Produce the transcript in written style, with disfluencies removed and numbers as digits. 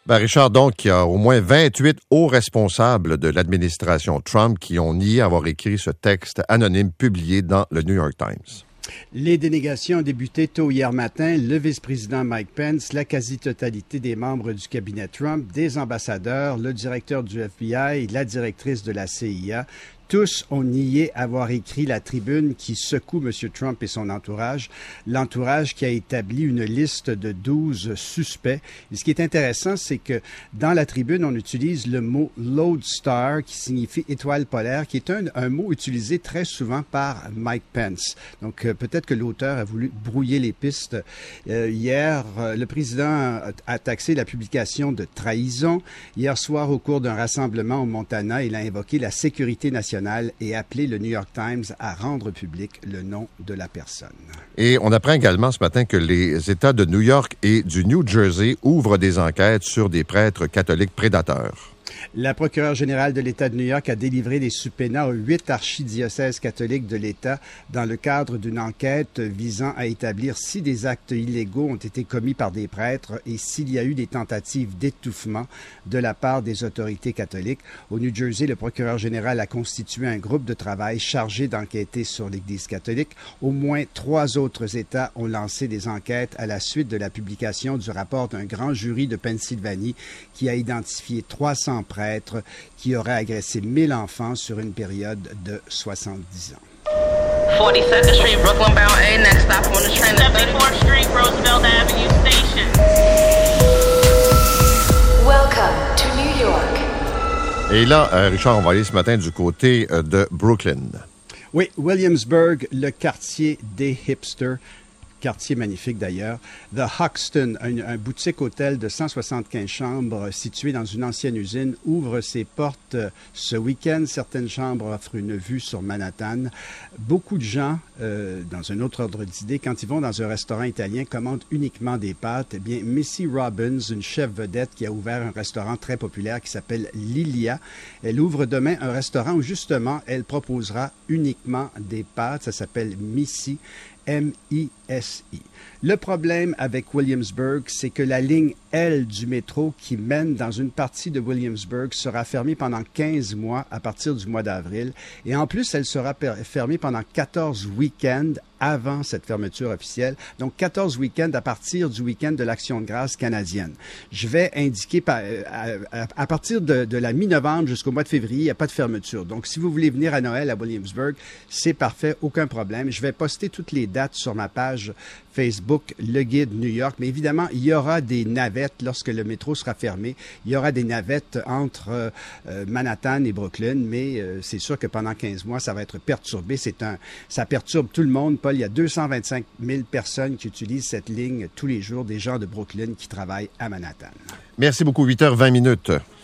Ben Richard, donc, il y a au moins 28 hauts responsables de l'administration Trump qui ont nié avoir écrit ce texte anonyme publié dans le New York Times. Les dénégations ont débuté tôt hier matin. Le vice-président Mike Pence, la quasi-totalité des membres du cabinet Trump, des ambassadeurs, le directeur du FBI, la directrice de la CIA, tous ont nié avoir écrit la tribune qui secoue M. Trump et son entourage, l'entourage qui a établi une liste de 12 suspects. Et ce qui est intéressant, c'est que dans la tribune, on utilise le mot « lodestar » qui signifie « étoile polaire », qui est un mot utilisé très souvent par Mike Pence. Donc, peut-être que l'auteur a voulu brouiller les pistes. Hier, le président a taxé la publication de trahison. Hier soir, au cours d'un rassemblement au Montana, il a invoqué la sécurité nationale et appelé le New York Times à rendre public le nom de la personne. Et on apprend également ce matin que les États de New York et du New Jersey ouvrent des enquêtes sur des prêtres catholiques prédateurs. La procureure générale de l'État de New York a délivré des subpoenas aux 8 archidiocèses catholiques de l'État dans le cadre d'une enquête visant à établir si des actes illégaux ont été commis par des prêtres et s'il y a eu des tentatives d'étouffement de la part des autorités catholiques. Au New Jersey, le procureur général a constitué un groupe de travail chargé d'enquêter sur l'Église catholique. Au moins 3 autres États ont lancé des enquêtes à la suite de la publication du rapport d'un grand jury de Pennsylvanie qui a identifié 300 prêtres qui auraient agressé 1000 enfants sur une période de 70 ans. 42nd Street, Brooklyn bound A, next stop on the train to 74th Street, Roosevelt Avenue Station. Welcome to New York. Et là, Richard, on va aller ce matin du côté de Brooklyn. Oui, Williamsburg, le quartier des hipsters. Quartier magnifique d'ailleurs. The Hoxton, un boutique-hôtel de 175 chambres situé dans une ancienne usine, ouvre ses portes ce week-end. Certaines chambres offrent une vue sur Manhattan. Beaucoup de gens, dans un autre ordre d'idée, quand ils vont dans un restaurant italien, commandent uniquement des pâtes. Eh bien, Missy Robbins, une chef vedette qui a ouvert un restaurant très populaire qui s'appelle Lilia, elle ouvre demain un restaurant où justement, elle proposera uniquement des pâtes. Ça s'appelle Missy. M-I-S-I. Le problème avec Williamsburg, c'est que la ligne L du métro qui mène dans une partie de Williamsburg sera fermée pendant 15 mois à partir du mois d'avril. Et en plus, elle sera fermée pendant 14 week-ends avant cette fermeture officielle. Donc, 14 week-ends à partir du week-end de l'Action de grâce canadienne. Je vais indiquer à partir de la mi-novembre jusqu'au mois de février, il n'y a pas de fermeture. Donc, si vous voulez venir à Noël à Williamsburg, c'est parfait, aucun problème. Je vais poster toutes les dates sur ma page Facebook, Le Guide New York. Mais évidemment, il y aura des navettes lorsque le métro sera fermé. Il y aura des navettes entre Manhattan et Brooklyn, mais c'est sûr que pendant 15 mois, ça va être perturbé. Ça perturbe tout le monde. Paul, il y a 225 000 personnes qui utilisent cette ligne tous les jours, des gens de Brooklyn qui travaillent à Manhattan. Merci beaucoup, 8h20.